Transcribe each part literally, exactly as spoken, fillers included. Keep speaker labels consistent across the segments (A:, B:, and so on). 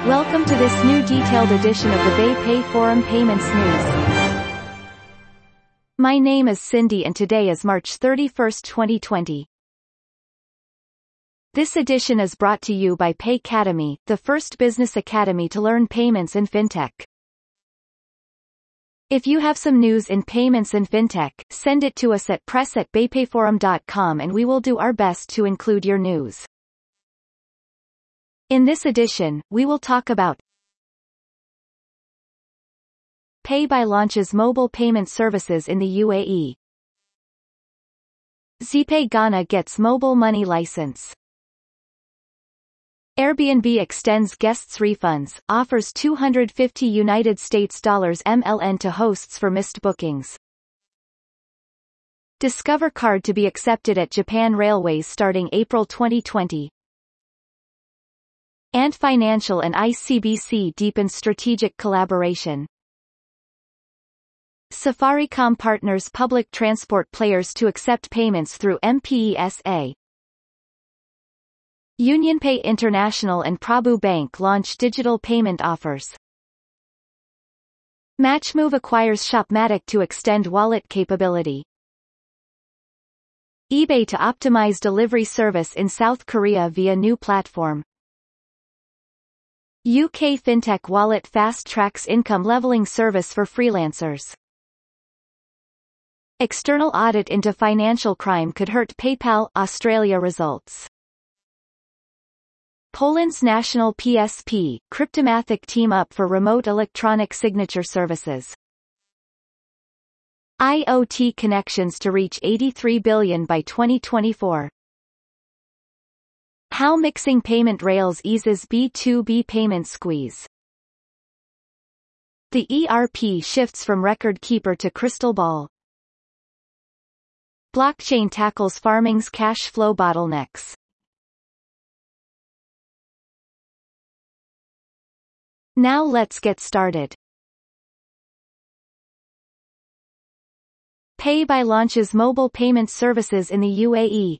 A: Welcome to this new detailed edition of the BayPay Forum Payments News. My name is Cindy and today is March thirty-first, twenty twenty. This edition is brought to you by Paycademy, the first business academy to learn payments and fintech. If you have some news in payments and fintech, send it to us at press at baypayforum dot com and we will do our best to include your news. In this edition, we will talk about PayBuy launches mobile payment services in the U A E. Zeepay Ghana gets mobile money license. Airbnb extends guests refunds, offers two hundred fifty United States dollars M L N to hosts for missed bookings. Discover Card to be accepted at Japan Railways starting April twenty twenty. Ant Financial and I C B C deepen strategic collaboration. Safaricom partners public transport players to accept payments through M P E S A. UnionPay International and Prabhu Bank launch digital payment offers. Matchmove acquires Shopmatic to extend wallet capability. eBay to optimize delivery service in South Korea via new platform. U K fintech wallet fast-tracks income leveling service for freelancers. External audit into financial crime could hurt PayPal Australia results. Poland's national P S P, Cryptomatic team up for remote electronic signature services. IoT connections to reach eighty-three billion by twenty twenty-four. How mixing payment rails eases B two B payment squeeze. The E R P shifts from record keeper to crystal ball. Blockchain tackles farming's cash flow bottlenecks. Now let's get started. PayBuy launches mobile payment services in the U A E.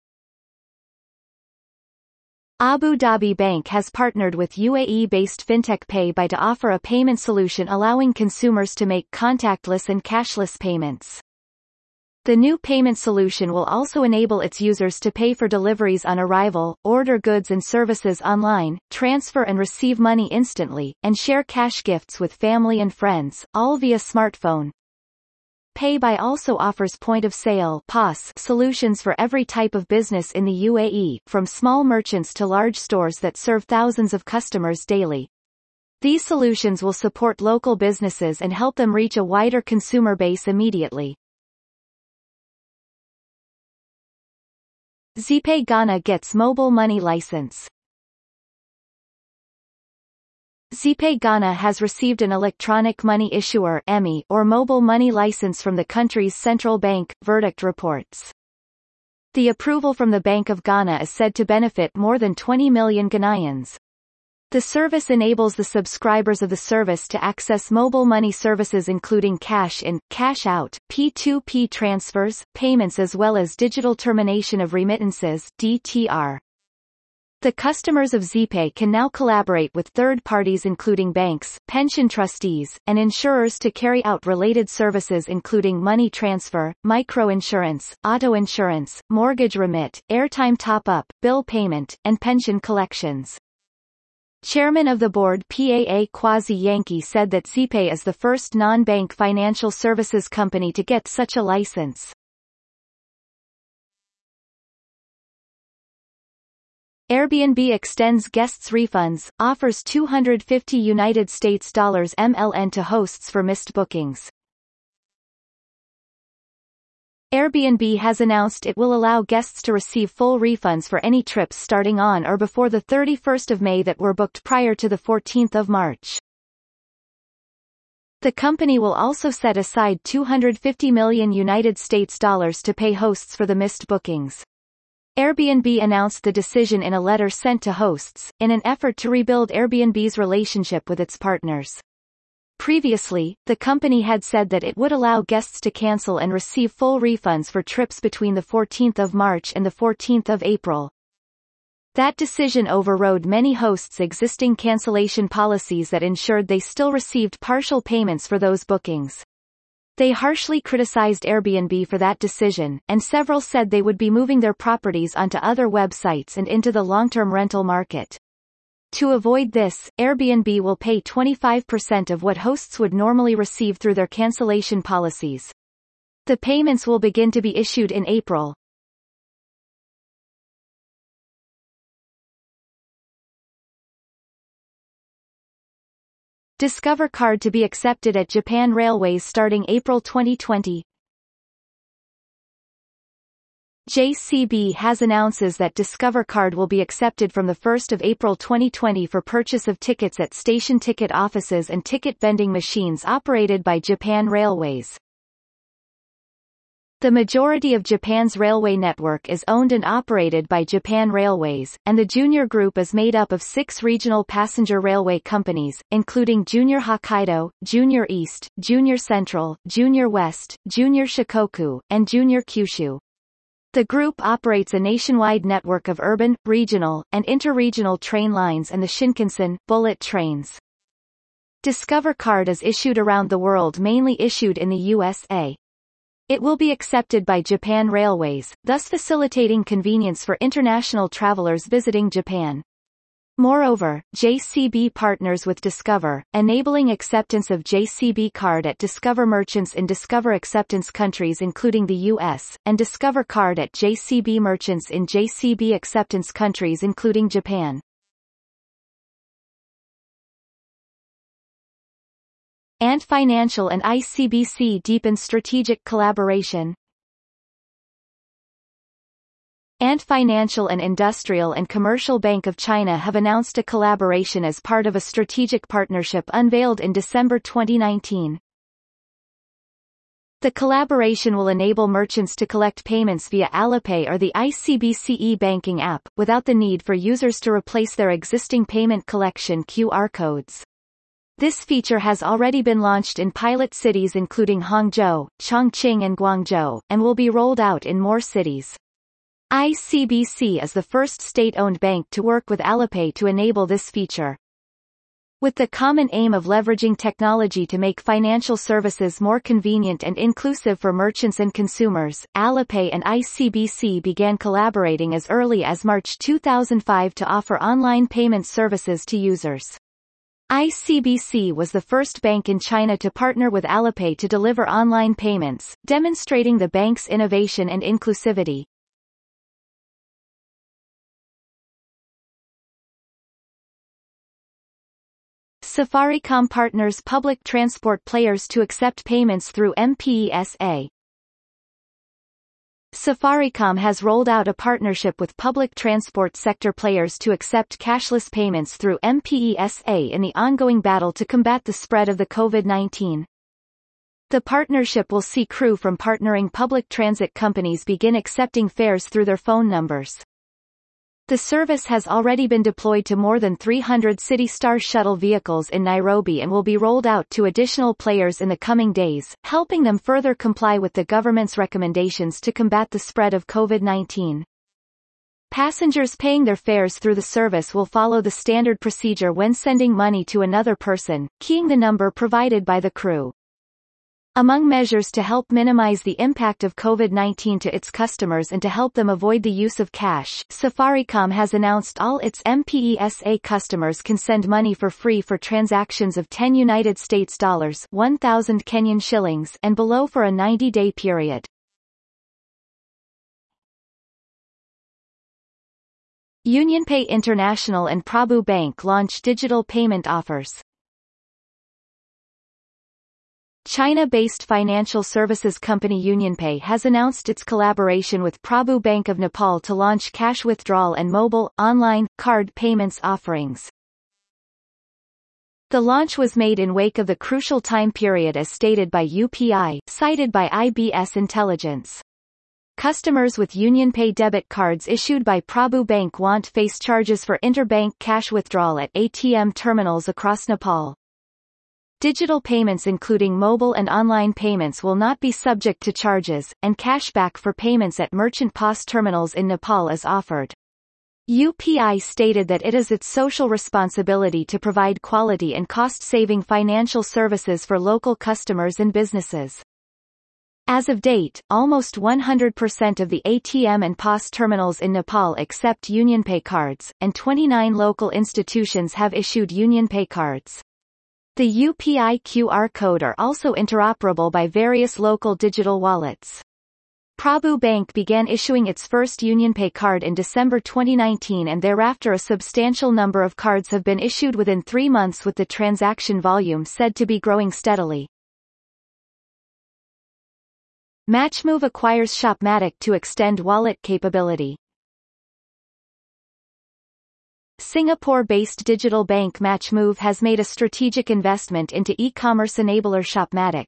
A: Abu Dhabi Bank has partnered with U A E-based fintech PayBuy to offer a payment solution allowing consumers to make contactless and cashless payments. The new payment solution will also enable its users to pay for deliveries on arrival, order goods and services online, transfer and receive money instantly, and share cash gifts with family and friends, all via smartphone. PayBuy also offers point-of-sale (P O S) solutions for every type of business in the U A E, from small merchants to large stores that serve thousands of customers daily. These solutions will support local businesses and help them reach a wider consumer base immediately. Zeepay Ghana gets mobile money license. Zeepay Ghana has received an electronic money issuer (E M I) or mobile money license from the country's central bank, verdict reports. The approval from the Bank of Ghana is said to benefit more than twenty million Ghanaians. The service enables the subscribers of the service to access mobile money services including cash in, cash out, P two P transfers, payments as well as digital termination of remittances (D T R). The customers of Zeepay can now collaborate with third parties including banks, pension trustees, and insurers to carry out related services including money transfer, micro-insurance, auto insurance, mortgage remit, airtime top-up, bill payment, and pension collections. Chairman of the board P A A Kwasi Yankee said that Zeepay is the first non-bank financial services company to get such a license. Airbnb extends guests refunds, offers two hundred fifty United States dollars M L N to hosts for missed bookings. Airbnb has announced it will allow guests to receive full refunds for any trips starting on or before the thirty-first of May that were booked prior to the fourteenth of March. The company will also set aside two hundred fifty million United States dollars to pay hosts for the missed bookings. Airbnb announced the decision in a letter sent to hosts, in an effort to rebuild Airbnb's relationship with its partners. Previously, the company had said that it would allow guests to cancel and receive full refunds for trips between the fourteenth of March and the fourteenth of April. That decision overrode many hosts' existing cancellation policies that ensured they still received partial payments for those bookings. They harshly criticized Airbnb for that decision, and several said they would be moving their properties onto other websites and into the long-term rental market. To avoid this, Airbnb will pay twenty-five percent of what hosts would normally receive through their cancellation policies. The payments will begin to be issued in April. Discover Card to be accepted at Japan Railways starting April twenty twenty. J C B has announces that Discover Card will be accepted from the first of April twenty twenty for purchase of tickets at station ticket offices and ticket vending machines operated by Japan Railways. The majority of Japan's railway network is owned and operated by Japan Railways, and the Junior Group is made up of six regional passenger railway companies, including Junior Hokkaido, Junior East, Junior Central, Junior West, Junior Shikoku, and Junior Kyushu. The group operates a nationwide network of urban, regional, and interregional train lines and the Shinkansen bullet trains. Discover Card is issued around the world, mainly issued in the U S A. It will be accepted by Japan Railways, thus facilitating convenience for international travelers visiting Japan. Moreover, J C B partners with Discover, enabling acceptance of J C B Card at Discover merchants in Discover acceptance countries including the U S, and Discover Card at J C B merchants in J C B acceptance countries including Japan. Ant Financial and I C B C deepen strategic collaboration. Ant Financial and Industrial and Commercial Bank of China have announced a collaboration as part of a strategic partnership unveiled in December twenty nineteen. The collaboration will enable merchants to collect payments via Alipay or the I C B C e-banking app, without the need for users to replace their existing payment collection Q R codes. This feature has already been launched in pilot cities including Hangzhou, Chongqing and Guangzhou, and will be rolled out in more cities. I C B C is the first state-owned bank to work with Alipay to enable this feature. With the common aim of leveraging technology to make financial services more convenient and inclusive for merchants and consumers, Alipay and I C B C began collaborating as early as March two thousand five to offer online payment services to users. I C B C was the first bank in China to partner with Alipay to deliver online payments, demonstrating the bank's innovation and inclusivity. Safaricom partners public transport players to accept payments through M P E S A. Safaricom has rolled out a partnership with public transport sector players to accept cashless payments through M P E S A in the ongoing battle to combat the spread of the COVID nineteen. The partnership will see crew from partnering public transit companies begin accepting fares through their phone numbers. The service has already been deployed to more than three hundred City Star shuttle vehicles in Nairobi and will be rolled out to additional players in the coming days, helping them further comply with the government's recommendations to combat the spread of COVID nineteen. Passengers paying their fares through the service will follow the standard procedure when sending money to another person, keying the number provided by the crew. Among measures to help minimize the impact of COVID nineteen to its customers and to help them avoid the use of cash, Safaricom has announced all its M P E S A customers can send money for free for transactions of ten United States dollars, one thousand Kenyan shillings, and below for a ninety-day period. UnionPay International and Prabhu Bank launch digital payment offers. China-based financial services company UnionPay has announced its collaboration with Prabhu Bank of Nepal to launch cash withdrawal and mobile, online, card payments offerings. The launch was made in wake of the crucial time period as stated by U P I, cited by I B S Intelligence. Customers with UnionPay debit cards issued by Prabhu Bank won't face charges for interbank cash withdrawal at A T M terminals across Nepal. Digital payments including mobile and online payments will not be subject to charges, and cashback for payments at merchant P O S terminals in Nepal is offered. U P I stated that it is its social responsibility to provide quality and cost-saving financial services for local customers and businesses. As of date, almost one hundred percent of the A T M and P O S terminals in Nepal accept UnionPay cards, and twenty-nine local institutions have issued UnionPay cards. The U P I Q R code are also interoperable by various local digital wallets. Prabhu Bank began issuing its first UnionPay card in December twenty nineteen, and thereafter a substantial number of cards have been issued within three months, with the transaction volume said to be growing steadily. Matchmove acquires Shopmatic to extend wallet capability. Singapore-based digital bank Matchmove has made a strategic investment into e-commerce enabler Shopmatic.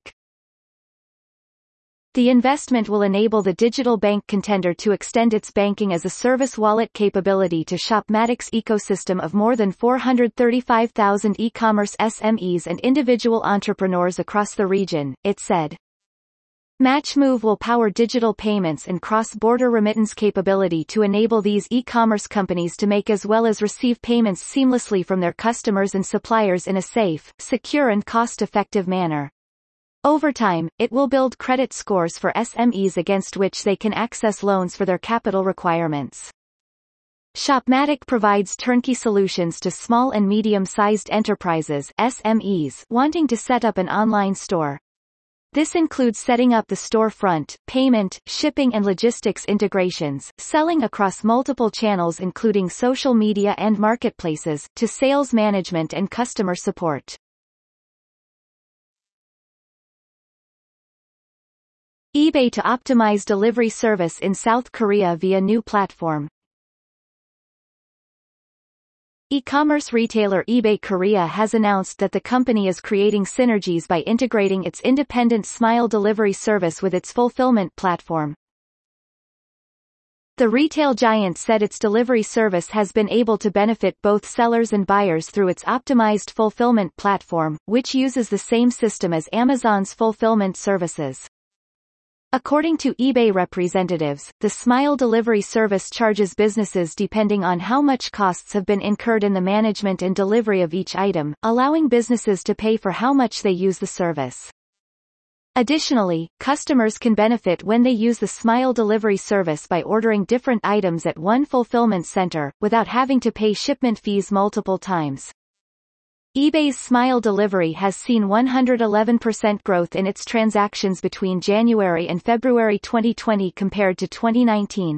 A: The investment will enable the digital bank contender to extend its banking-as-a-service wallet capability to Shopmatic's ecosystem of more than four hundred thirty-five thousand e-commerce S M Es and individual entrepreneurs across the region, it said. Matchmove will power digital payments and cross-border remittance capability to enable these e-commerce companies to make as well as receive payments seamlessly from their customers and suppliers in a safe, secure and cost-effective manner. Over time, it will build credit scores for S M Es against which they can access loans for their capital requirements. Shopmatic provides turnkey solutions to small and medium-sized enterprises S M Es wanting to set up an online store. This includes setting up the storefront, payment, shipping and logistics integrations, selling across multiple channels including social media and marketplaces, to sales management and customer support. eBay to optimize delivery service in South Korea via new platform. E-commerce retailer eBay Korea has announced that the company is creating synergies by integrating its independent Smile delivery service with its fulfillment platform. The retail giant said its delivery service has been able to benefit both sellers and buyers through its optimized fulfillment platform, which uses the same system as Amazon's fulfillment services. According to eBay representatives, the Smile delivery service charges businesses depending on how much costs have been incurred in the management and delivery of each item, allowing businesses to pay for how much they use the service. Additionally, customers can benefit when they use the Smile delivery service by ordering different items at one fulfillment center, without having to pay shipment fees multiple times. eBay's Smile delivery has seen one hundred eleven percent growth in its transactions between January and February twenty twenty compared to twenty nineteen.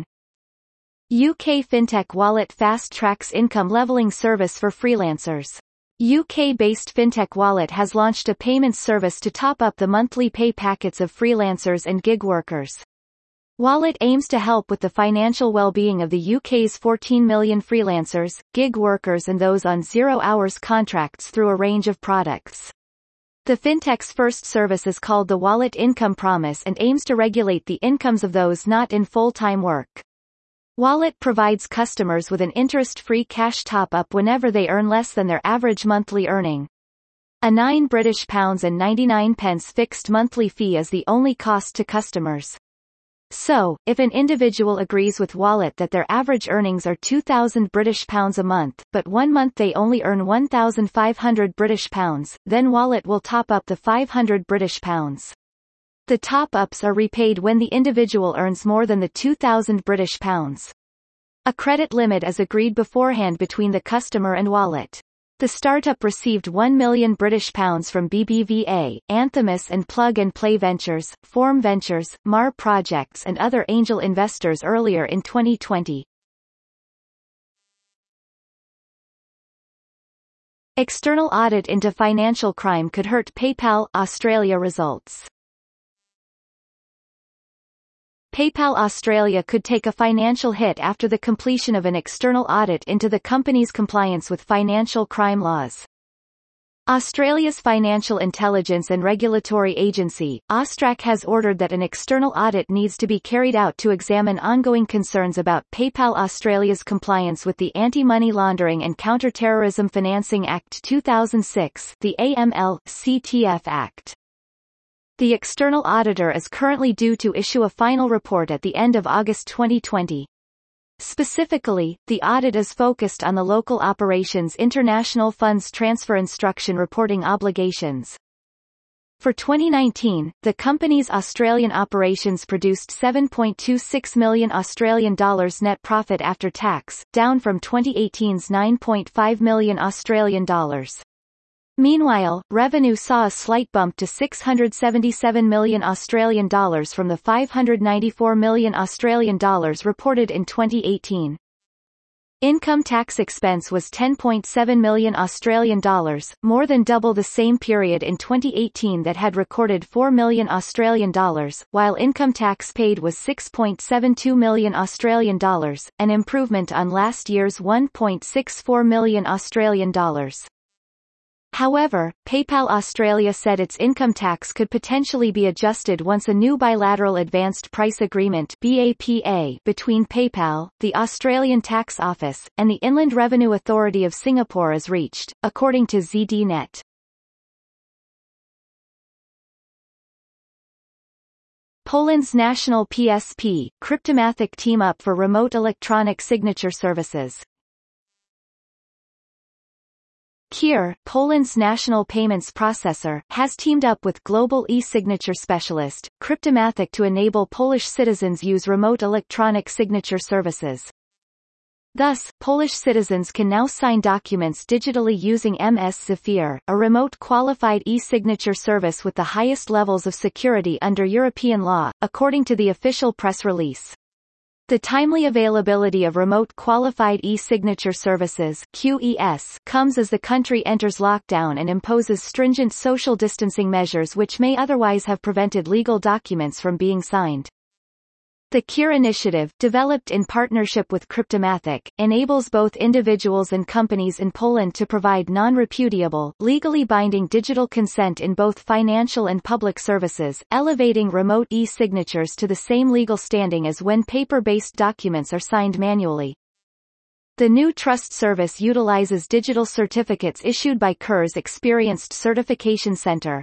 A: U K fintech wallet Fast Tracks income leveling service for freelancers. U K-based fintech wallet has launched a payments service to top up the monthly pay packets of freelancers and gig workers. Wallet aims to help with the financial well-being of the U K's fourteen million freelancers, gig workers and those on zero-hours contracts through a range of products. The fintech's first service is called the Wallet Income Promise and aims to regulate the incomes of those not in full-time work. Wallet provides customers with an interest-free cash top-up whenever they earn less than their average monthly earning. A nine British pounds and ninety-nine pence fixed monthly fee is the only cost to customers. So, if an individual agrees with Wallet that their average earnings are two thousand British pounds a month, but one month they only earn one thousand five hundred British pounds, then Wallet will top up the five hundred British pounds. The top-ups are repaid when the individual earns more than the two thousand British pounds. A credit limit is agreed beforehand between the customer and Wallet. The startup received one million British pounds from B B V A, Anthemis and Plug and Play Ventures, Form Ventures, M A R Projects and other angel investors earlier in twenty twenty. External audit into financial crime could hurt PayPal Australia results. PayPal Australia could take a financial hit after the completion of an external audit into the company's compliance with financial crime laws. Australia's Financial Intelligence and Regulatory Agency, AUSTRAC, has ordered that an external audit needs to be carried out to examine ongoing concerns about PayPal Australia's compliance with the Anti-Money Laundering and Counter-Terrorism Financing Act two thousand six, the A M L C T F Act. The external auditor is currently due to issue a final report at the end of August twenty twenty. Specifically, the audit is focused on the local operations international funds transfer instruction reporting obligations. For twenty nineteen, the company's Australian operations produced seven point two six million Australian dollars net profit after tax, down from twenty eighteen's nine point five million Australian dollars. Meanwhile, revenue saw a slight bump to six hundred seventy-seven million Australian dollars from the five hundred ninety-four million Australian dollars reported in twenty eighteen. Income tax expense was ten point seven million Australian dollars, more than double the same period in twenty eighteen that had recorded four million Australian dollars, while income tax paid was six point seven two million Australian dollars, an improvement on last year's one point six four million Australian dollars. However, PayPal Australia said its income tax could potentially be adjusted once a new bilateral advanced price agreement (B A P A) between PayPal, the Australian Tax Office, and the Inland Revenue Authority of Singapore is reached, according to Z D Net. Poland's national P S P, Cryptomatic team up for remote electronic signature services. KIR, Poland's national payments processor, has teamed up with global e-signature specialist, Cryptomatic to enable Polish citizens use remote electronic signature services. Thus, Polish citizens can now sign documents digitally using M S Zafir, a remote qualified e-signature service with the highest levels of security under European law, according to the official press release. The timely availability of remote qualified e-signature services (Q E S) comes as the country enters lockdown and imposes stringent social distancing measures which may otherwise have prevented legal documents from being signed. The KIR initiative, developed in partnership with Cryptomatic, enables both individuals and companies in Poland to provide non-repudiable, legally binding digital consent in both financial and public services, elevating remote e-signatures to the same legal standing as when paper-based documents are signed manually. The new trust service utilizes digital certificates issued by KIR's experienced certification center.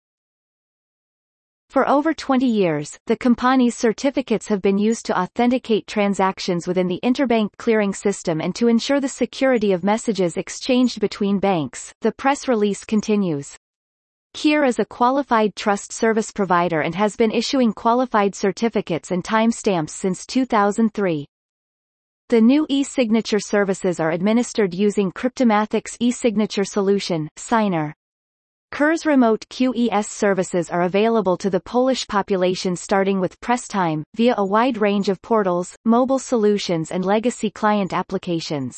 A: For over twenty years, the company's certificates have been used to authenticate transactions within the interbank clearing system and to ensure the security of messages exchanged between banks, the press release continues. KIR is a qualified trust service provider and has been issuing qualified certificates and timestamps since two thousand three. The new e-signature services are administered using Cryptomatic's e-signature solution, Signer. KIR's remote Q E S services are available to the Polish population starting with press time, via a wide range of portals, mobile solutions and legacy client applications.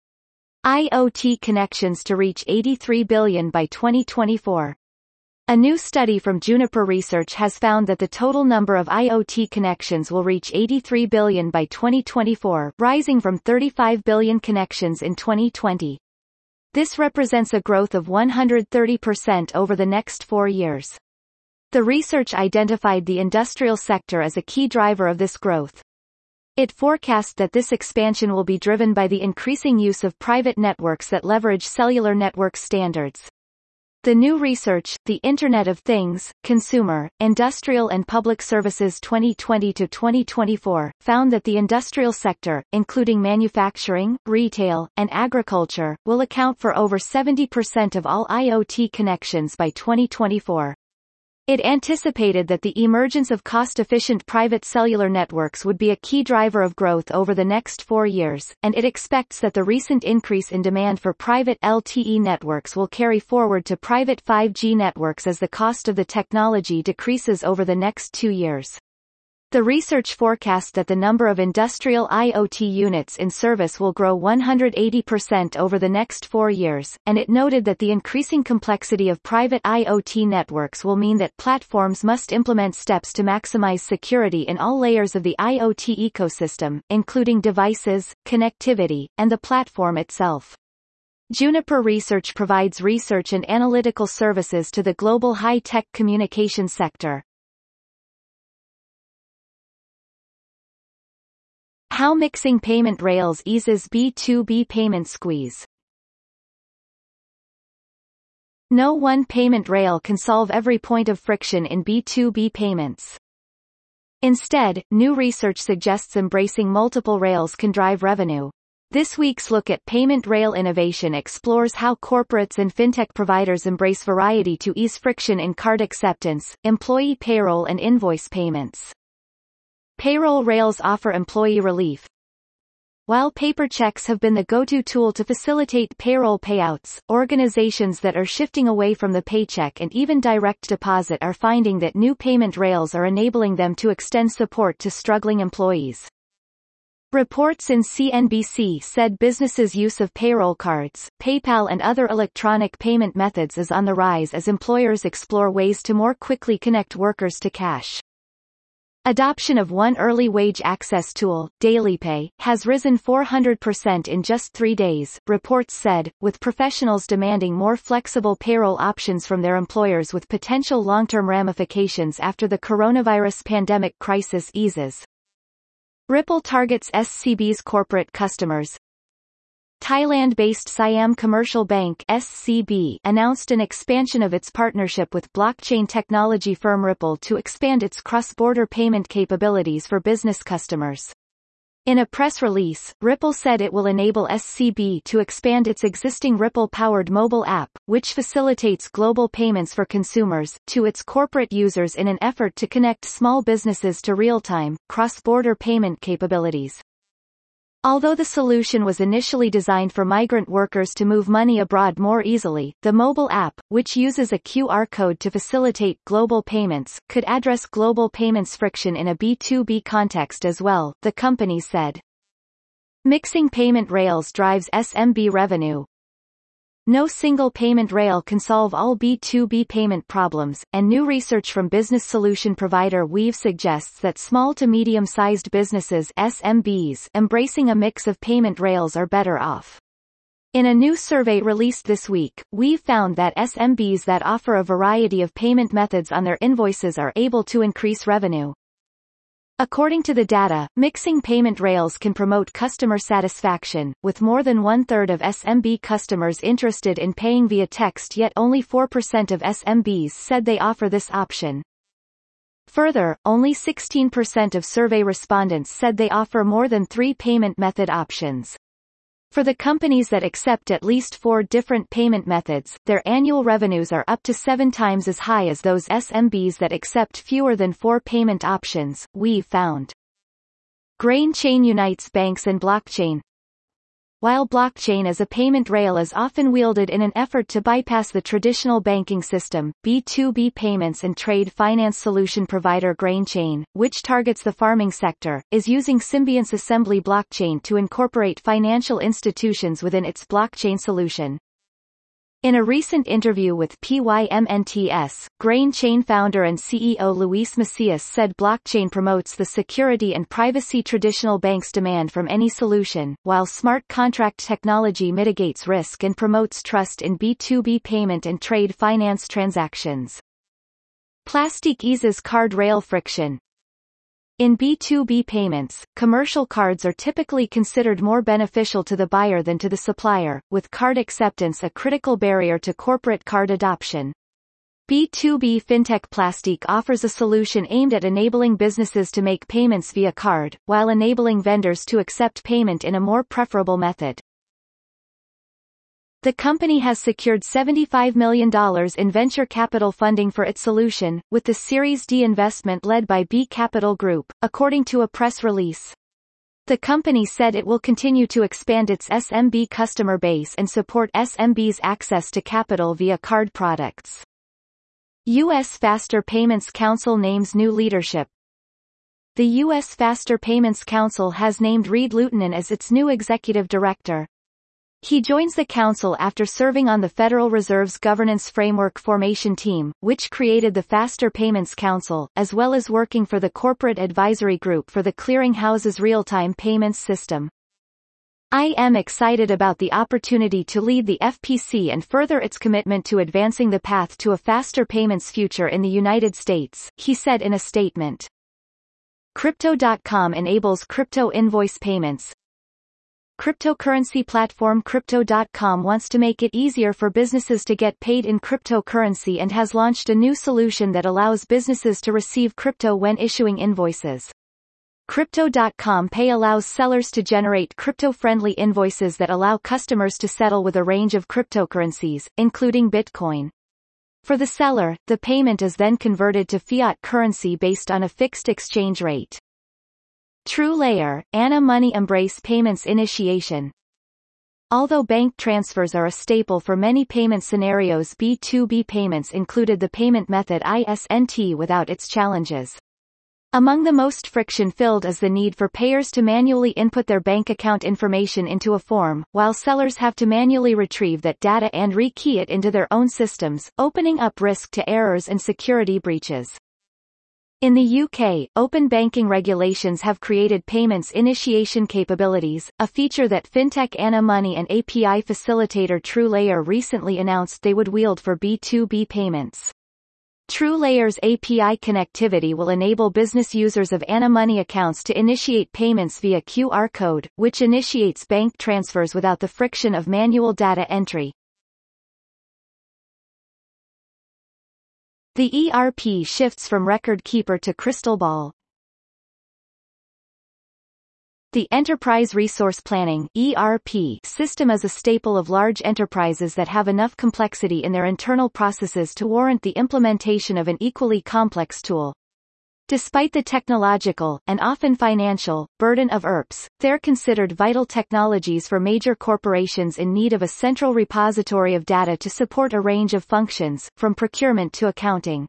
A: I O T connections to reach eighty-three billion by twenty twenty-four. A new study from Juniper Research has found that the total number of I O T connections will reach eighty-three billion by twenty twenty-four, rising from thirty-five billion connections in twenty twenty. This represents a growth of one hundred thirty percent over the next four years. The research identified the industrial sector as a key driver of this growth. It forecast that this expansion will be driven by the increasing use of private networks that leverage cellular network standards. The new research, The Internet of Things, Consumer, Industrial and Public Services twenty twenty to twenty twenty-four, found that the industrial sector, including manufacturing, retail, and agriculture, will account for over seventy percent of all I O T connections by twenty twenty-four. It anticipated that the emergence of cost-efficient private cellular networks would be a key driver of growth over the next four years, and it expects that the recent increase in demand for private L T E networks will carry forward to private five G networks as the cost of the technology decreases over the next two years. The research forecast that the number of industrial I O T units in service will grow one hundred eighty percent over the next four years, and it noted that the increasing complexity of private I O T networks will mean that platforms must implement steps to maximize security in all layers of the I O T ecosystem, including devices, connectivity, and the platform itself. Juniper Research provides research and analytical services to the global high-tech communications sector. How mixing payment rails eases B two B payment squeeze. No one payment rail can solve every point of friction in B two B payments. Instead, new research suggests embracing multiple rails can drive revenue. This week's look at Payment Rail Innovation explores how corporates and fintech providers embrace variety to ease friction in card acceptance, employee payroll and invoice payments. Payroll rails offer employee relief. While paper checks have been the go-to tool to facilitate payroll payouts, organizations that are shifting away from the paycheck and even direct deposit are finding that new payment rails are enabling them to extend support to struggling employees. Reports in C N B C said businesses' use of payroll cards, PayPal and other electronic payment methods is on the rise as employers explore ways to more quickly connect workers to cash. Adoption of one early wage access tool, DailyPay, has risen four hundred percent in just three days, reports said, with professionals demanding more flexible payroll options from their employers with potential long-term ramifications after the coronavirus pandemic crisis eases. Ripple targets S C B's corporate customers. Thailand-based Siam Commercial Bank S C B announced an expansion of its partnership with blockchain technology firm Ripple to expand its cross-border payment capabilities for business customers. In a press release, Ripple said it will enable S C B to expand its existing Ripple-powered mobile app, which facilitates global payments for consumers, to its corporate users in an effort to connect small businesses to real-time, cross-border payment capabilities. Although the solution was initially designed for migrant workers to move money abroad more easily, the mobile app, which uses a Q R code to facilitate global payments, could address global payments friction in a B two B context as well, the company said. Mixing payment rails drives S M B revenue. No single payment rail can solve all B two B payment problems, and new research from business solution provider Weave suggests that small to medium-sized businesses S M Bs embracing a mix of payment rails are better off. In a new survey released this week, Weave found that S M Bs that offer a variety of payment methods on their invoices are able to increase revenue. According to the data, mixing payment rails can promote customer satisfaction, with more than one-third of S M B customers interested in paying via text, yet only four percent of S M Bs said they offer this option. Further, only sixteen percent of survey respondents said they offer more than three payment method options. For the companies that accept at least four different payment methods, their annual revenues are up to seven times as high as those S M Bs that accept fewer than four payment options, Weave found. GrainChain unites banks and blockchain. While blockchain as a payment rail is often wielded in an effort to bypass the traditional banking system, B two B payments and trade finance solution provider GrainChain, which targets the farming sector, is using Symbion's Assembly blockchain to incorporate financial institutions within its blockchain solution. In a recent interview with P Y M N T S, GrainChain founder and C E O Luis Macias said blockchain promotes the security and privacy traditional banks demand from any solution, while smart contract technology mitigates risk and promotes trust in B two B payment and trade finance transactions. Plastic eases card rail friction. In B two B payments, commercial cards are typically considered more beneficial to the buyer than to the supplier, with card acceptance a critical barrier to corporate card adoption. B two B fintech Plastic offers a solution aimed at enabling businesses to make payments via card, while enabling vendors to accept payment in a more preferable method. The company has secured seventy-five million dollars in venture capital funding for its solution, with the Series D investment led by B Capital Group, according to a press release. The company said it will continue to expand its S M B customer base and support S M B's access to capital via card products. U S Faster Payments Council names new leadership. The U S Faster Payments Council has named Reed Luttinen as its new executive director. He joins the council after serving on the Federal Reserve's Governance Framework Formation Team, which created the Faster Payments Council, as well as working for the Corporate Advisory Group for the Clearing House's real-time payments system. I am excited about the opportunity to lead the F P C and further its commitment to advancing the path to a faster payments future in the United States, he said in a statement. Crypto dot com enables crypto invoice payments. Cryptocurrency platform Crypto dot com wants to make it easier for businesses to get paid in cryptocurrency and has launched a new solution that allows businesses to receive crypto when issuing invoices. Crypto dot com Pay allows sellers to generate crypto-friendly invoices that allow customers to settle with a range of cryptocurrencies, including Bitcoin. For the seller, the payment is then converted to fiat currency based on a fixed exchange rate. TrueLayer, Ana Money embrace payments initiation. Although bank transfers are a staple for many payment scenarios, B two B payments included the payment method I S N T without its challenges. Among the most friction-filled is the need for payers to manually input their bank account information into a form, while sellers have to manually retrieve that data and re-key it into their own systems, opening up risk to errors and security breaches. In the U K, open banking regulations have created payments initiation capabilities, a feature that fintech Ana Money and A P I facilitator TrueLayer recently announced they would wield for B two B payments. TrueLayer's A P I connectivity will enable business users of Ana Money accounts to initiate payments via Q R code, which initiates bank transfers without the friction of manual data entry. The E R P shifts from record keeper to crystal ball. The Enterprise Resource Planning (E R P) system is a staple of large enterprises that have enough complexity in their internal processes to warrant the implementation of an equally complex tool. Despite the technological, and often financial, burden of E R Ps, they're considered vital technologies for major corporations in need of a central repository of data to support a range of functions, from procurement to accounting.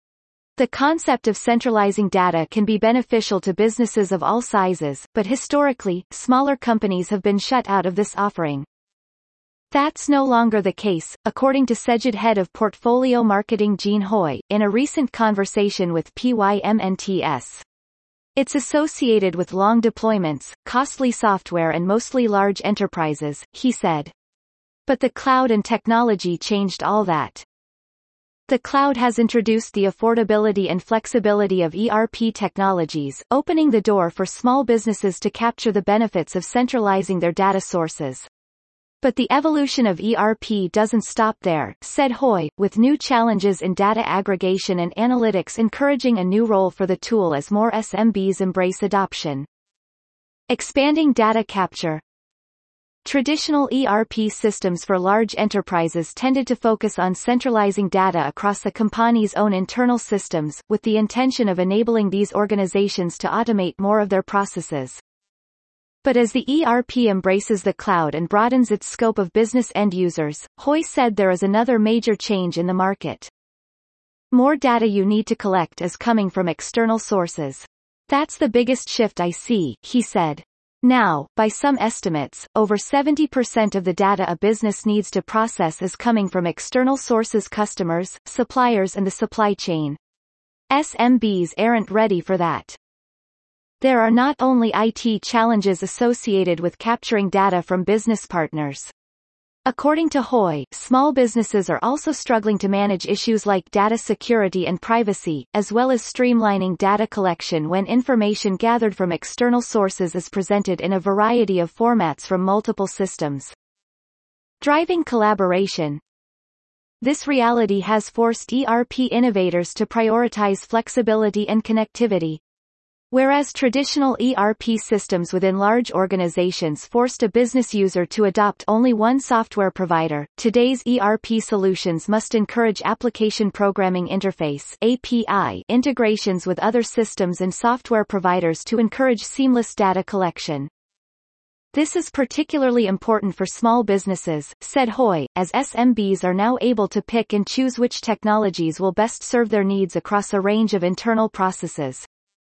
A: The concept of centralizing data can be beneficial to businesses of all sizes, but historically, smaller companies have been shut out of this offering. That's no longer the case, according to Cegid head of portfolio marketing Jean Hoy, in a recent conversation with P Y M N T S. It's associated with long deployments, costly software and mostly large enterprises, he said. But the cloud and technology changed all that. The cloud has introduced the affordability and flexibility of E R P technologies, opening the door for small businesses to capture the benefits of centralizing their data sources. But the evolution of E R P doesn't stop there, said Hoy, with new challenges in data aggregation and analytics encouraging a new role for the tool as more S M Bs embrace adoption. Expanding data capture. Traditional E R P systems for large enterprises tended to focus on centralizing data across the company's own internal systems, with the intention of enabling these organizations to automate more of their processes. But as the E R P embraces the cloud and broadens its scope of business end users, Hoy said there is another major change in the market. More data you need to collect is coming from external sources. That's the biggest shift I see, he said. Now, by some estimates, over seventy percent of the data a business needs to process is coming from external sources: customers, suppliers and the supply chain. S M Bs aren't ready for that. There are not only I T challenges associated with capturing data from business partners. According to Hoy, small businesses are also struggling to manage issues like data security and privacy, as well as streamlining data collection when information gathered from external sources is presented in a variety of formats from multiple systems. Driving collaboration. This reality has forced E R P innovators to prioritize flexibility and connectivity. Whereas traditional E R P systems within large organizations forced a business user to adopt only one software provider, today's E R P solutions must encourage application programming interface (A P I) integrations with other systems and software providers to encourage seamless data collection. This is particularly important for small businesses, said Hoy, as S M Bs are now able to pick and choose which technologies will best serve their needs across a range of internal processes.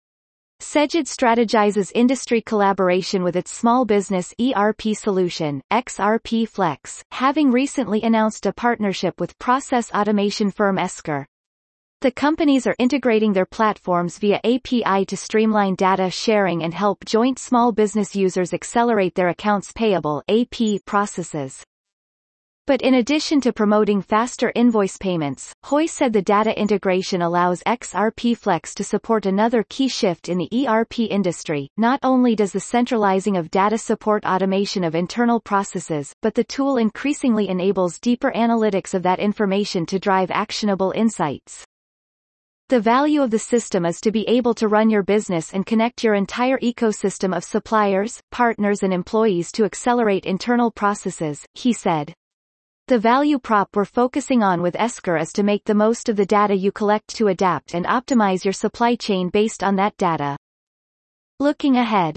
A: Cegid strategizes industry collaboration with its small business E R P solution, X R P Flex, having recently announced a partnership with process automation firm Esker. The companies are integrating their platforms via A P I to streamline data sharing and help joint small business users accelerate their accounts payable (A P) processes. But in addition to promoting faster invoice payments, Hui said the data integration allows X R P Flex to support another key shift in the E R P industry. Not only does the centralizing of data support automation of internal processes, but the tool increasingly enables deeper analytics of that information to drive actionable insights. The value of the system is to be able to run your business and connect your entire ecosystem of suppliers, partners and employees to accelerate internal processes, he said. The value prop we're focusing on with Esker is to make the most of the data you collect to adapt and optimize your supply chain based on that data. Looking ahead.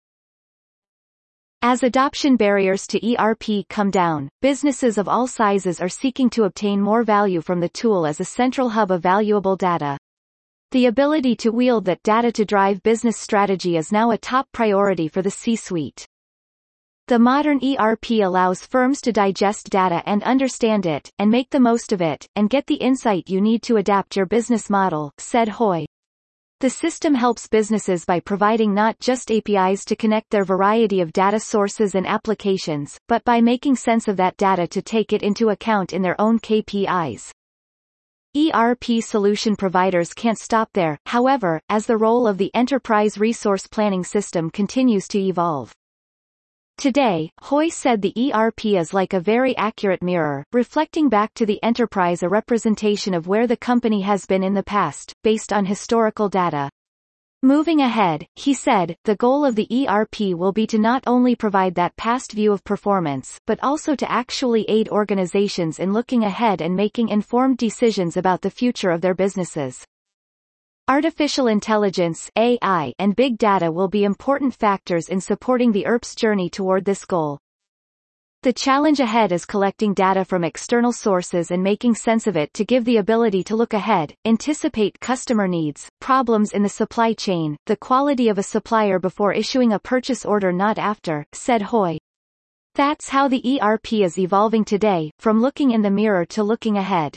A: As adoption barriers to E R P come down, businesses of all sizes are seeking to obtain more value from the tool as a central hub of valuable data. The ability to wield that data to drive business strategy is now a top priority for the C-suite. The modern E R P allows firms to digest data and understand it, and make the most of it, and get the insight you need to adapt your business model, said Hui. The system helps businesses by providing not just A P Is to connect their variety of data sources and applications, but by making sense of that data to take it into account in their own K P Is. E R P solution providers can't stop there, however, as the role of the enterprise resource planning system continues to evolve. Today, Hui said the E R P is like a very accurate mirror, reflecting back to the enterprise a representation of where the company has been in the past, based on historical data. Moving ahead, he said, the goal of the E R P will be to not only provide that past view of performance, but also to actually aid organizations in looking ahead and making informed decisions about the future of their businesses. Artificial intelligence (A I) and big data will be important factors in supporting the E R P's journey toward this goal. The challenge ahead is collecting data from external sources and making sense of it to give the ability to look ahead, anticipate customer needs, problems in the supply chain, the quality of a supplier before issuing a purchase order, not after, said Hui. That's how the E R P is evolving today, from looking in the mirror to looking ahead.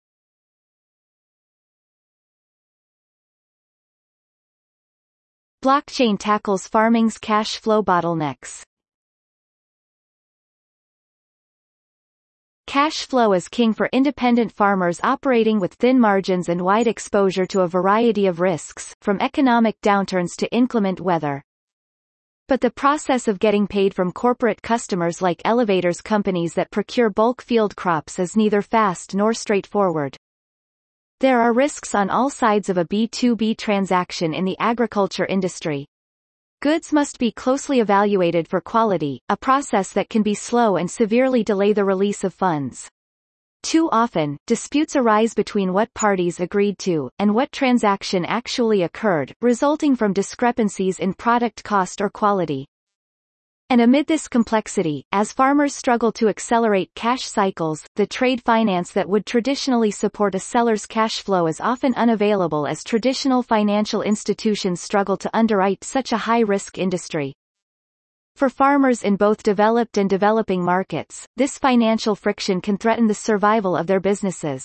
A: Blockchain tackles farming's cash flow bottlenecks. Cash flow is king for independent farmers operating with thin margins and wide exposure to a variety of risks, from economic downturns to inclement weather. But the process of getting paid from corporate customers like elevators companies that procure bulk field crops is neither fast nor straightforward. There are risks on all sides of a B two B transaction in the agriculture industry. Goods must be closely evaluated for quality, a process that can be slow and severely delay the release of funds. Too often, disputes arise between what parties agreed to, and what transaction actually occurred, resulting from discrepancies in product cost or quality. And amid this complexity, as farmers struggle to accelerate cash cycles, the trade finance that would traditionally support a seller's cash flow is often unavailable as traditional financial institutions struggle to underwrite such a high-risk industry. For farmers in both developed and developing markets, this financial friction can threaten the survival of their businesses.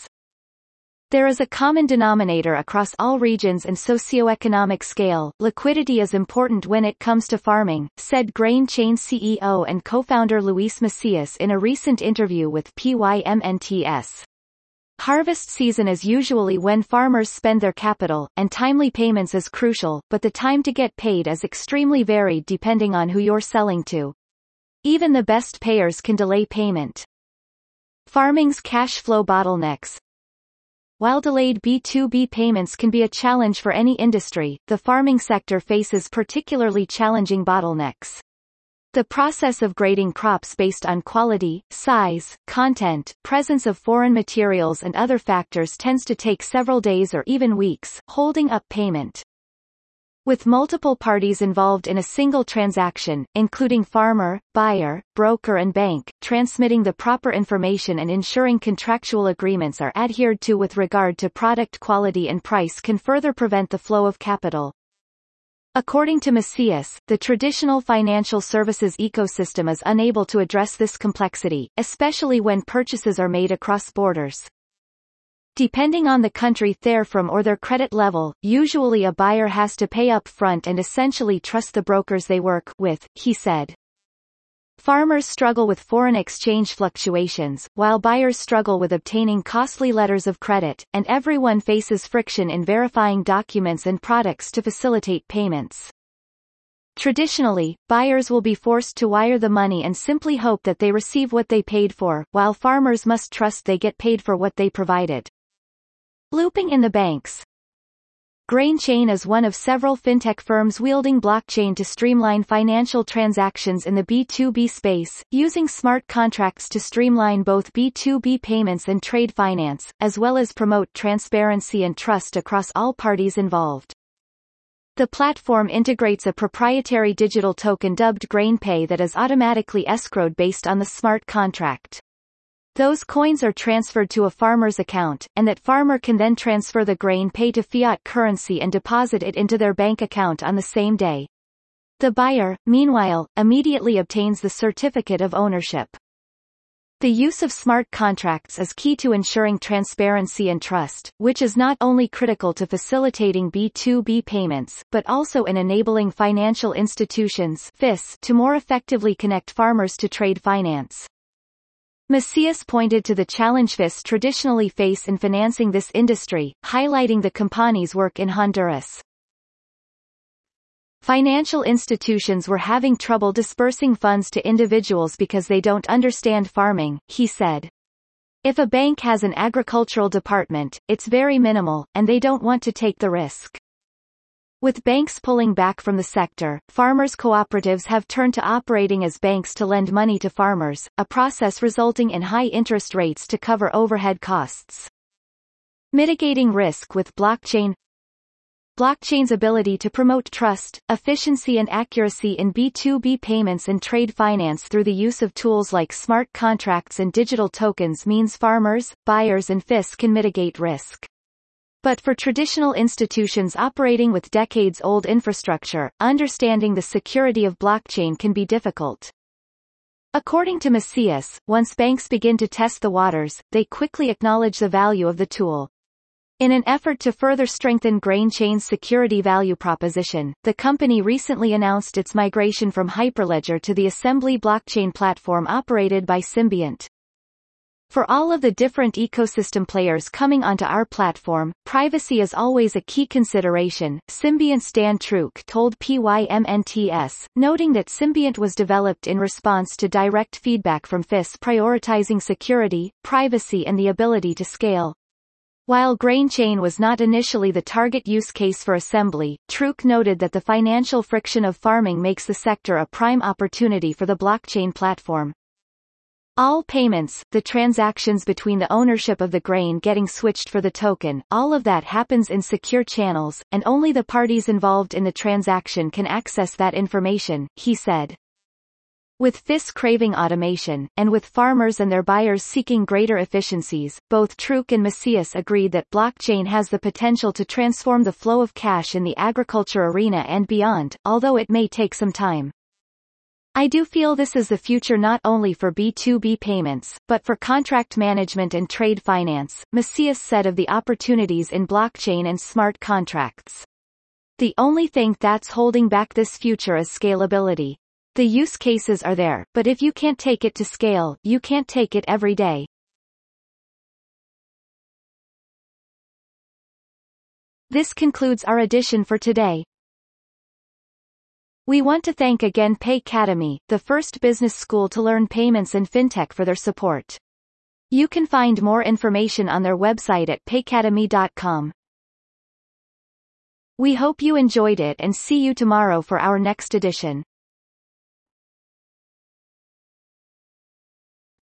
A: There is a common denominator across all regions and socioeconomic scale. Liquidity is important when it comes to farming, said Grain Chain C E O and co-founder Luis Macias in a recent interview with P Y M N T S. Harvest season is usually when farmers spend their capital, and timely payments is crucial, but the time to get paid is extremely varied depending on who you're selling to. Even the best payers can delay payment. Farming's cash flow bottlenecks. While delayed B two B payments can be a challenge for any industry, the farming sector faces particularly challenging bottlenecks. The process of grading crops based on quality, size, content, presence of foreign materials and other factors tends to take several days or even weeks, holding up payment. With multiple parties involved in a single transaction, including farmer, buyer, broker and bank, transmitting the proper information and ensuring contractual agreements are adhered to with regard to product quality and price can further prevent the flow of capital. According to Macias, the traditional financial services ecosystem is unable to address this complexity, especially when purchases are made across borders. Depending on the country they're from or their credit level, usually a buyer has to pay up front and essentially trust the brokers they work with, he said. Farmers struggle with foreign exchange fluctuations, while buyers struggle with obtaining costly letters of credit, and everyone faces friction in verifying documents and products to facilitate payments. Traditionally, buyers will be forced to wire the money and simply hope that they receive what they paid for, while farmers must trust they get paid for what they provided. Looping in the banks. GrainChain is one of several fintech firms wielding blockchain to streamline financial transactions in the B two B space, using smart contracts to streamline both B two B payments and trade finance, as well as promote transparency and trust across all parties involved. The platform integrates a proprietary digital token dubbed GrainPay that is automatically escrowed based on the smart contract. Those coins are transferred to a farmer's account, and that farmer can then transfer the GrainPay to fiat currency and deposit it into their bank account on the same day. The buyer, meanwhile, immediately obtains the certificate of ownership. The use of smart contracts is key to ensuring transparency and trust, which is not only critical to facilitating B two B payments, but also in enabling financial institutions (F I S) to more effectively connect farmers to trade finance. Macias pointed to the challenge F I S traditionally face in financing this industry, highlighting the company's work in Honduras. Financial institutions were having trouble dispersing funds to individuals because they don't understand farming, he said. If a bank has an agricultural department, it's very minimal, and they don't want to take the risk. With banks pulling back from the sector, farmers' cooperatives have turned to operating as banks to lend money to farmers, a process resulting in high interest rates to cover overhead costs. Mitigating risk with blockchain. Blockchain's ability to promote trust, efficiency and accuracy in B two B payments and trade finance through the use of tools like smart contracts and digital tokens means farmers, buyers and F I S can mitigate risk. But for traditional institutions operating with decades-old infrastructure, understanding the security of blockchain can be difficult. According to Macias, once banks begin to test the waters, they quickly acknowledge the value of the tool. In an effort to further strengthen GrainChain's security value proposition, the company recently announced its migration from Hyperledger to the Assembly blockchain platform operated by Symbiont. For all of the different ecosystem players coming onto our platform, privacy is always a key consideration, Symbiont's Dan Truk told P Y M N T S, noting that Symbiont was developed in response to direct feedback from F I S prioritizing security, privacy and the ability to scale. While GrainChain was not initially the target use case for Assembly, Truk noted that the financial friction of farming makes the sector a prime opportunity for the blockchain platform. All payments, the transactions between the ownership of the grain getting switched for the token, all of that happens in secure channels, and only the parties involved in the transaction can access that information, he said. With F I S craving automation, and with farmers and their buyers seeking greater efficiencies, both Truk and Macias agreed that blockchain has the potential to transform the flow of cash in the agriculture arena and beyond, although it may take some time. I do feel this is the future not only for B two B payments, but for contract management and trade finance, Macias said of the opportunities in blockchain and smart contracts. The only thing that's holding back this future is scalability. The use cases are there, but if you can't take it to scale, you can't take it every day. This concludes our edition for today. We want to thank again Paycademy, the first business school to learn payments and fintech, for their support. You can find more information on their website at paycademy dot com. We hope you enjoyed it and see you tomorrow for our next edition.